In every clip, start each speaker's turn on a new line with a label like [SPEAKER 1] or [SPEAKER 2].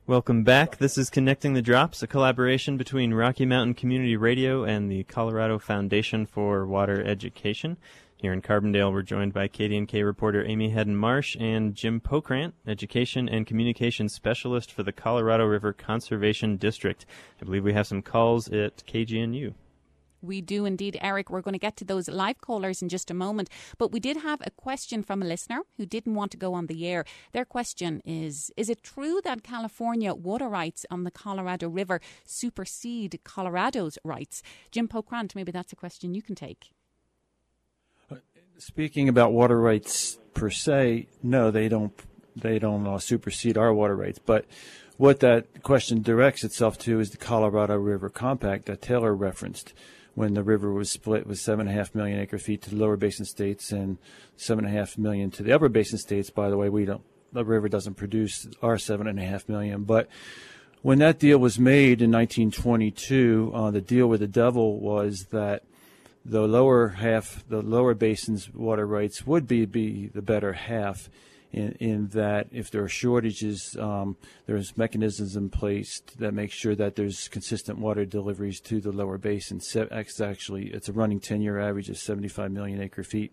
[SPEAKER 1] Welcome back. This is Connecting the Drops, a collaboration between Rocky Mountain Community Radio and the Colorado Foundation for Water Education. Here in Carbondale, we're joined by KDNK reporter Amy Hedden-Marsh and Jim Pokrant, Education and Communications Specialist for the Colorado River Conservation District. I believe we have some calls at KGNU.
[SPEAKER 2] We do indeed, Eric. We're going to get to those live callers in just a moment. But we did have a question from a listener who didn't want to go on the air. Their question is it true that California water rights on the Colorado River supersede Colorado's rights? Jim Pokrant, maybe that's a question you can take.
[SPEAKER 3] Speaking about water rights per se, no, they don't supersede our water rights. But what that question directs itself to is the Colorado River Compact that Taylor referenced, when the river was split with 7.5 million acre-feet to the lower basin states and 7.5 million to the upper basin states. By the way, the river doesn't produce our 7.5 million. But when that deal was made in 1922, the deal with the devil was that the lower basin's water rights would be the better half, in that if there are shortages, there's mechanisms in place that make sure that there's consistent water deliveries to the lower basin. It's a running 10-year average of 75 million acre-feet.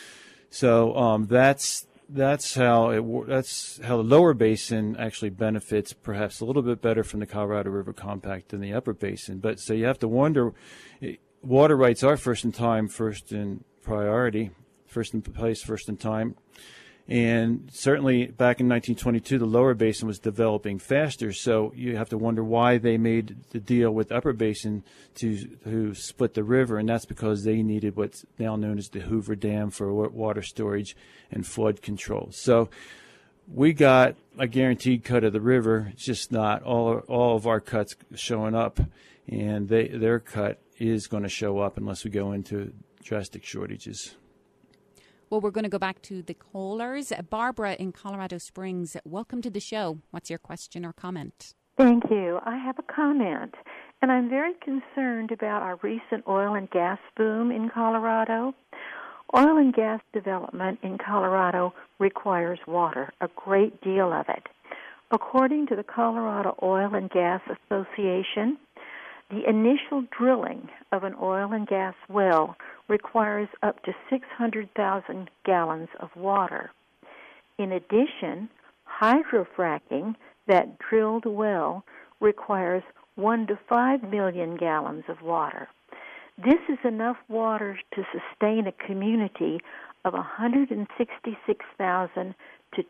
[SPEAKER 3] So that's how the lower basin actually benefits perhaps a little bit better from the Colorado River Compact than the upper basin. But so you have to wonder, water rights are first in time, first in priority, first in place, first in time. And certainly back in 1922, the lower basin was developing faster, so you have to wonder why they made the deal with upper basin to split the river, and that's because they needed what's now known as the Hoover Dam for water storage and flood control. So we got a guaranteed cut of the river. It's just not all of our cuts showing up, and their cut is going to show up unless we go into drastic shortages.
[SPEAKER 2] Well, we're going to go back to the callers. Barbara in Colorado Springs, welcome to the show. What's your question or comment?
[SPEAKER 4] Thank you. I have a comment, and I'm very concerned about our recent oil and gas boom in Colorado. Oil and gas development in Colorado requires water, a great deal of it. According to the Colorado Oil and Gas Association, the initial drilling of an oil and gas well requires up to 600,000 gallons of water. In addition, hydrofracking, that drilled well, requires 1 to 5 million gallons of water. This is enough water to sustain a community of 166,000 to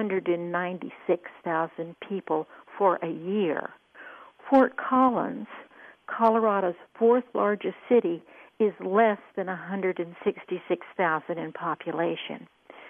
[SPEAKER 4] 296,000 people for a year. Fort Collins, Colorado's fourth largest city, is less than 166,000 in population.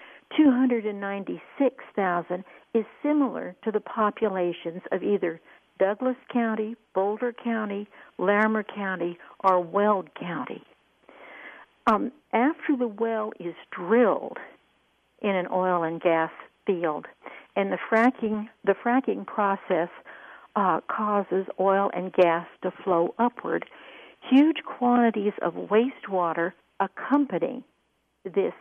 [SPEAKER 4] 296,000 is similar to the populations of either Douglas County, Boulder County, Larimer County, or Weld County. After the well is drilled in an oil and gas field, and the fracking process causes oil and gas to flow upward, huge quantities of wastewater accompany this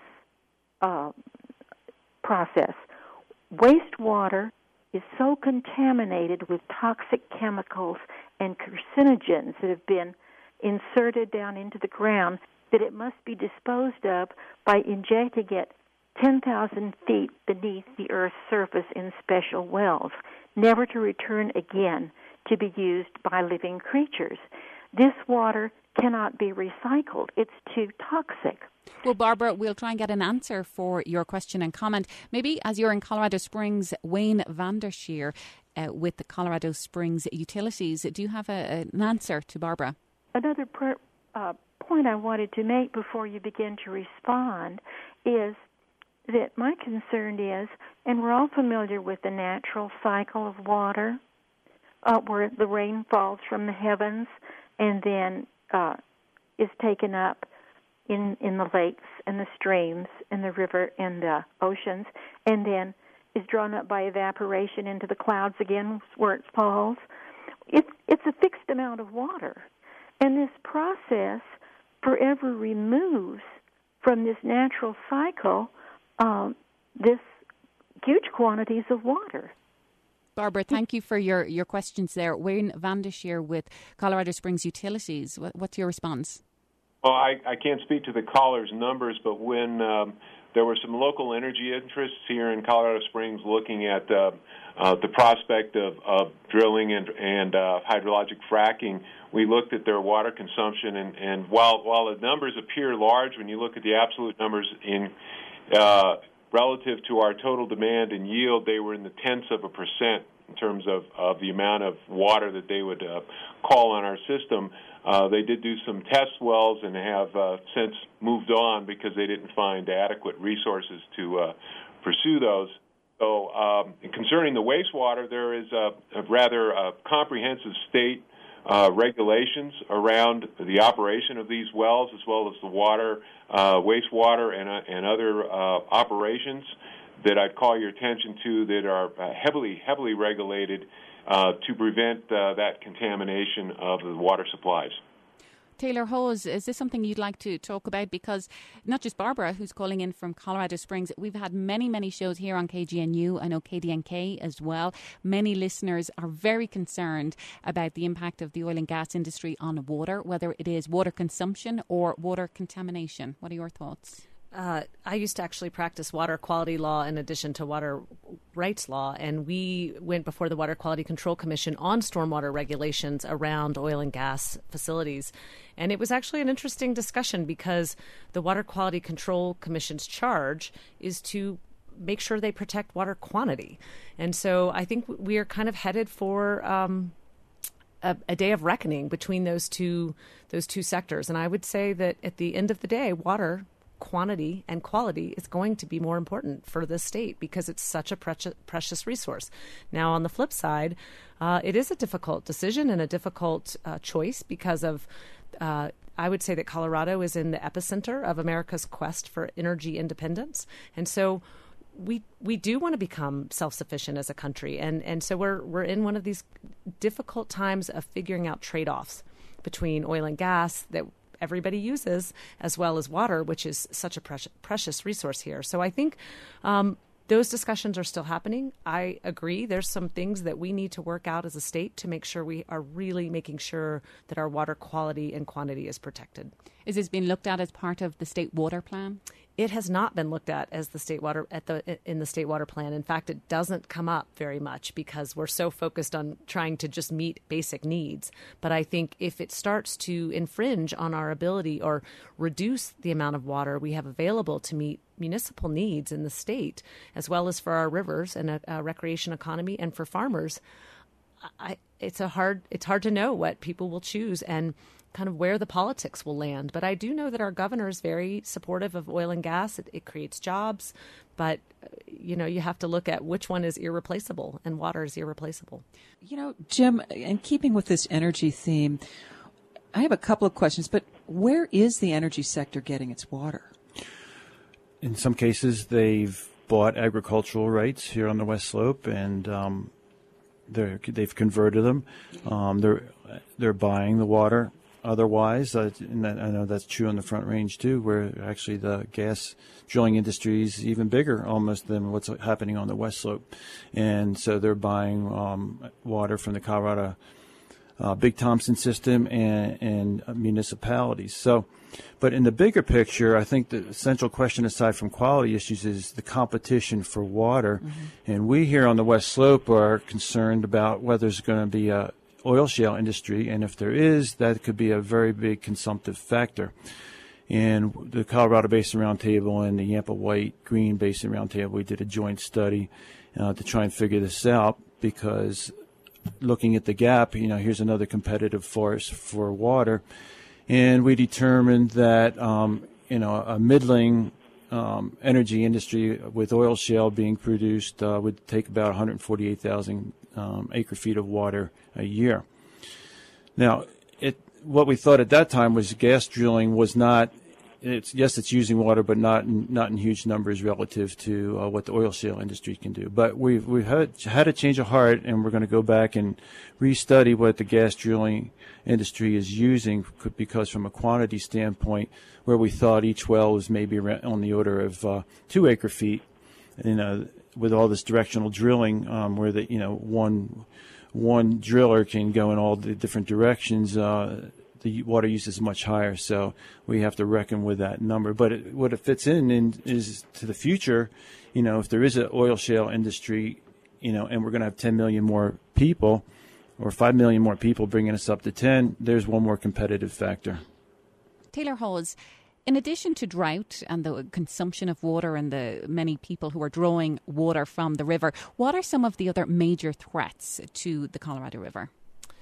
[SPEAKER 4] process. Wastewater is so contaminated with toxic chemicals and carcinogens that have been inserted down into the ground that it must be disposed of by injecting it 10,000 feet beneath the Earth's surface in special wells, never to return again to be used by living creatures. This water cannot be recycled. It's too toxic.
[SPEAKER 2] Well, Barbara, we'll try and get an answer for your question and comment. Maybe as you're in Colorado Springs, Wayne Vandersheer with the Colorado Springs Utilities, do you have an answer to Barbara?
[SPEAKER 4] Another point I wanted to make before you begin to respond is that my concern is, and we're all familiar with the natural cycle of water, where the rain falls from the heavens and then is taken up in the lakes and the streams and the river and the oceans, and then is drawn up by evaporation into the clouds again where it falls. It's a fixed amount of water. And this process forever removes from this natural cycle this huge quantities of water.
[SPEAKER 2] Barbara, thank you for your questions there. Wayne Vandesheer with Colorado Springs Utilities. What's your response?
[SPEAKER 5] Well, I can't speak to the caller's numbers, but when there were some local energy interests here in Colorado Springs looking at the prospect of drilling and hydrologic fracking, we looked at their water consumption, and while the numbers appear large, when you look at the absolute numbers in relative to our total demand and yield, they were in the tenths of a percent in terms of the amount of water that they would call on our system. They did do some test wells and have since moved on because they didn't find adequate resources to pursue those. So concerning the wastewater, there is a rather comprehensive state regulations around the operation of these wells, as well as the water, wastewater, and other operations that I'd call your attention to that are heavily regulated to prevent that contamination of the water supplies.
[SPEAKER 2] Taylor Hose, is this something you'd like to talk about? Because not just Barbara, who's calling in from Colorado Springs, we've had many shows here on KGNU. I know KDNK as well. Many listeners are very concerned about the impact of the oil and gas industry on water, whether it is water consumption or water contamination. What are your thoughts?
[SPEAKER 6] I used to actually practice water quality law in addition to water rights law, and we went before the Water Quality Control Commission on stormwater regulations around oil and gas facilities. And it was actually an interesting discussion because the Water Quality Control Commission's charge is to make sure they protect water quantity. And so I think we are kind of headed for a day of reckoning between those two sectors. And I would say that at the end of the day, water quantity and quality is going to be more important for this state because it's such a precious resource. Now, on the flip side, it is a difficult decision and a difficult choice because of I would say that Colorado is in the epicenter of America's quest for energy independence. And so we do want to become self-sufficient as a country. And so we're in one of these difficult times of figuring out trade-offs between oil and gas that everybody uses, as well as water, which is such a precious resource here. So I think those discussions are still happening. I agree. There's some things that we need to work out as a state to make sure we are really making sure that our water quality and quantity is protected.
[SPEAKER 2] Is this being looked at as part of the state water plan?
[SPEAKER 6] It has not been looked at as the state water in the state water plan. In fact, it doesn't come up very much because we're so focused on trying to just meet basic needs. But I think if it starts to infringe on our ability or reduce the amount of water we have available to meet municipal needs in the state, as well as for our rivers and a recreation economy and for farmers, it's hard to know what people will choose and kind of where the politics will land. But I do know that our governor is very supportive of oil and gas. It creates jobs, but you have to look at which one is irreplaceable, and water is irreplaceable.
[SPEAKER 7] Jim, in keeping with this energy theme, I have a couple of questions, but where is the energy sector getting its water?
[SPEAKER 3] In some cases, they've bought agricultural rights here on the West Slope, and they've converted them. They're buying the water. Otherwise, and I know that's true on the Front Range too, where actually the gas drilling industry is even bigger almost than what's happening on the West Slope. And so they're buying water from the Colorado Big Thompson system and municipalities. So, but in the bigger picture, I think the central question, aside from quality issues, is the competition for water. Mm-hmm. And we here on the West Slope are concerned about whether there's going to be a oil shale industry, and if there is, that could be a very big consumptive factor. And the Colorado Basin Roundtable and the Yampa White Green Basin Roundtable, we did a joint study to try and figure this out, because looking at the gap, here's another competitive force for water. And we determined that, a middling energy industry with oil shale being produced would take about 148,000 acre feet of water a year. Now, what we thought at that time was gas drilling was not. It's using water, but not in huge numbers relative to what the oil shale industry can do. But we've had a change of heart, and we're going to go back and restudy what the gas drilling industry is using, because from a quantity standpoint, where we thought each well was maybe on the order of 2 acre feet, with all this directional drilling, where one driller can go in all the different directions, the water use is much higher. So we have to reckon with that number. But what it fits in is to the future. If there is an oil shale industry, and we're going to have 10 million more people, or 5 million more people, bringing us up to 10, there's one more competitive factor.
[SPEAKER 2] Taylor Hawes, in addition to drought and the consumption of water and the many people who are drawing water from the river, what are some of the other major threats to the Colorado River?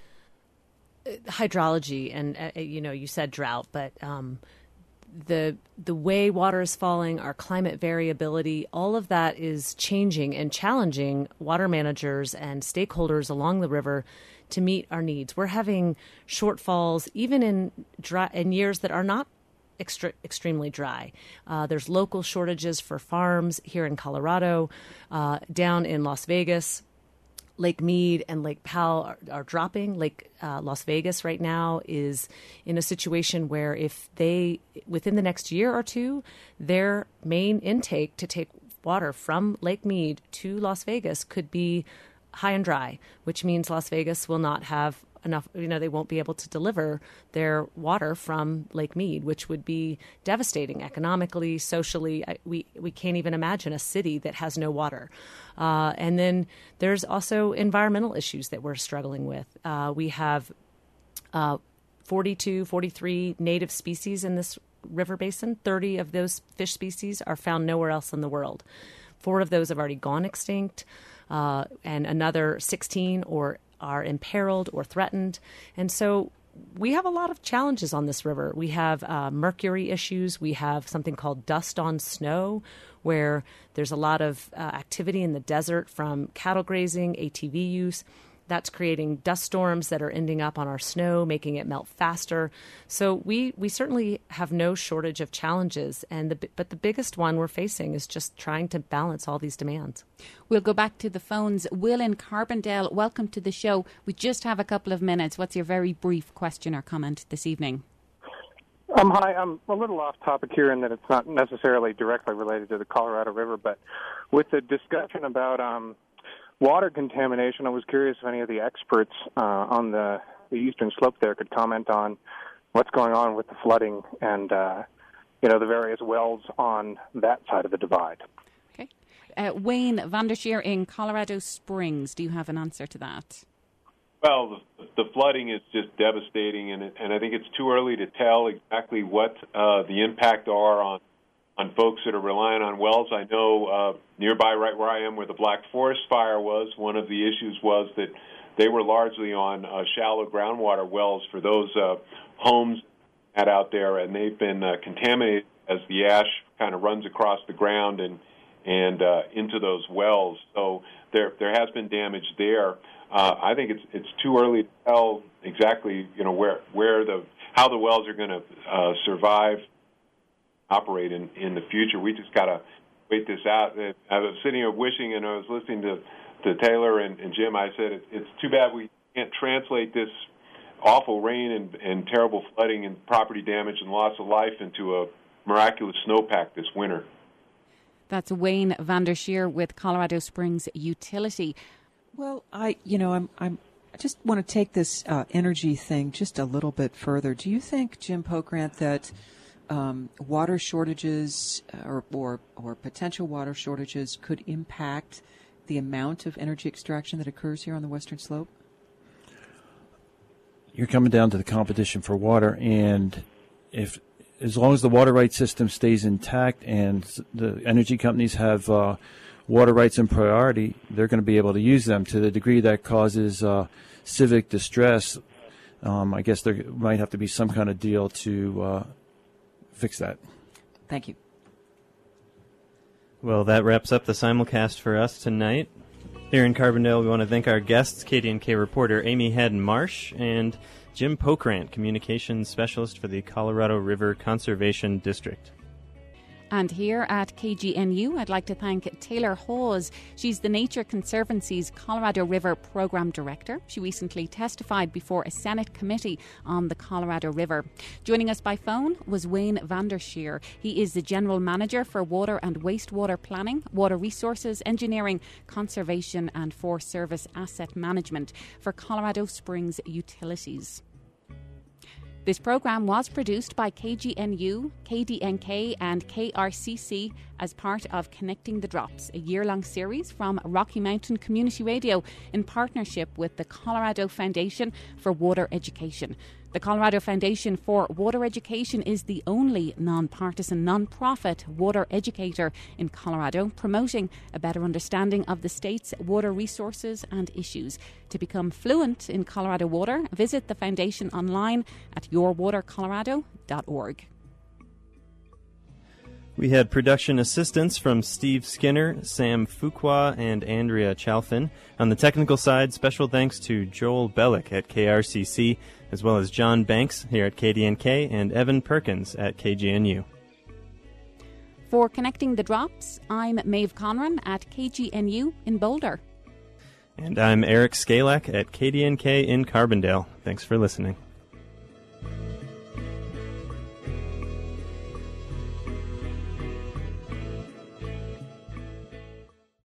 [SPEAKER 6] Hydrology, and you said drought, but the way water is falling, our climate variability, all of that is changing and challenging water managers and stakeholders along the river to meet our needs. We're having shortfalls even in years that are not extremely dry. There's local shortages for farms here in Colorado, down in Las Vegas. Lake Mead and Lake Powell are dropping. Lake Las Vegas right now is in a situation where if they, within the next year or two, their main intake to take water from Lake Mead to Las Vegas could be high and dry, which means Las Vegas will not have enough, they won't be able to deliver their water from Lake Mead, which would be devastating economically, socially. We can't even imagine a city that has no water. And then there's also environmental issues that we're struggling with. We have 43 native species in this river basin. 30 of those fish species are found nowhere else in the world. 4 of those have already gone extinct, and another 16 are imperiled or threatened. And so we have a lot of challenges on this river. We have mercury issues. We have something called dust on snow, where there's a lot of activity in the desert from cattle grazing, ATV use. That's creating dust storms that are ending up on our snow, making it melt faster. So we certainly have no shortage of challenges, but the biggest one we're facing is just trying to balance all these demands.
[SPEAKER 2] We'll go back to the phones. Will in Carbondale, welcome to the show. We just have a couple of minutes. What's your very brief question or comment this evening?
[SPEAKER 8] Hi, I'm a little off topic here in that it's not necessarily directly related to the Colorado River, but with the discussion about water contamination, I was curious if any of the experts on the eastern slope there could comment on what's going on with the flooding and, the various wells on that side of the divide.
[SPEAKER 2] Okay. Wayne Vandersheer in Colorado Springs, do you have an answer to that?
[SPEAKER 5] Well, the flooding is just devastating, and I think it's too early to tell exactly what the impact are on folks that are relying on wells. I know nearby, right where I am, where the Black Forest fire was, one of the issues was that they were largely on shallow groundwater wells for those homes out there, and they've been contaminated as the ash kind of runs across the ground and into those wells. So there has been damage there. I think it's too early to tell exactly how the wells are going to survive, operate in the future. We just got to wait this out. I was sitting here wishing, and I was listening to Taylor and Jim. I said it's too bad we can't translate this awful rain and terrible flooding and property damage and loss of life into a miraculous snowpack this winter.
[SPEAKER 2] That's Wayne Vandersheer with Colorado Springs Utility.
[SPEAKER 7] Well, I just want to take this energy thing just a little bit further. Do you think, Jim Pokrant, that water shortages or potential water shortages could impact the amount of energy extraction that occurs here on the Western Slope?
[SPEAKER 3] You're coming down to the competition for water, and as long as the water rights system stays intact and the energy companies have water rights and priority, they're going to be able to use them. To the degree that causes civic distress, I guess there might have to be some kind of deal to fix that.
[SPEAKER 7] Thank you.
[SPEAKER 1] Well, that wraps up the simulcast for us tonight. Here in Carbondale, we want to thank our guests, KDNK reporter Amy Haddon-Marsh and Jim Pokrant, communications specialist for the Colorado River Conservation District.
[SPEAKER 2] And here at KGNU, I'd like to thank Taylor Hawes. She's the Nature Conservancy's Colorado River Program Director. She recently testified before a Senate committee on the Colorado River. Joining us by phone was Wayne Vandersheer. He is the General Manager for Water and Wastewater Planning, Water Resources, Engineering, Conservation and for Service Asset Management for Colorado Springs Utilities. This programme was produced by KGNU, KDNK and KRCC as part of Connecting the Drops, a year-long series from Rocky Mountain Community Radio in partnership with the Colorado Foundation for Water Education. The Colorado Foundation for Water Education is the only non-partisan, non-profit water educator in Colorado, promoting a better understanding of the state's water resources and issues. To become fluent in Colorado water, visit the foundation online at yourwatercolorado.org.
[SPEAKER 1] We had production assistance from Steve Skinner, Sam Fuqua, and Andrea Chalfin. On the technical side, special thanks to Joel Bellick at KRCC, as well as John Banks here at KDNK and Evan Perkins at KGNU.
[SPEAKER 2] For Connecting the Drops, I'm Maeve Conran at KGNU in Boulder.
[SPEAKER 1] And I'm Eric Skalak at KDNK in Carbondale. Thanks for listening.